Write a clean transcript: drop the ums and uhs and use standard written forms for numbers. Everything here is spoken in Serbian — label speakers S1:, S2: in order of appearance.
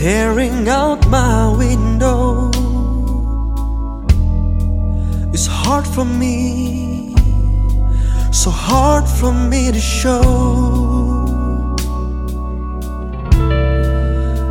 S1: Staring out my window, it's hard for me, so hard for me to show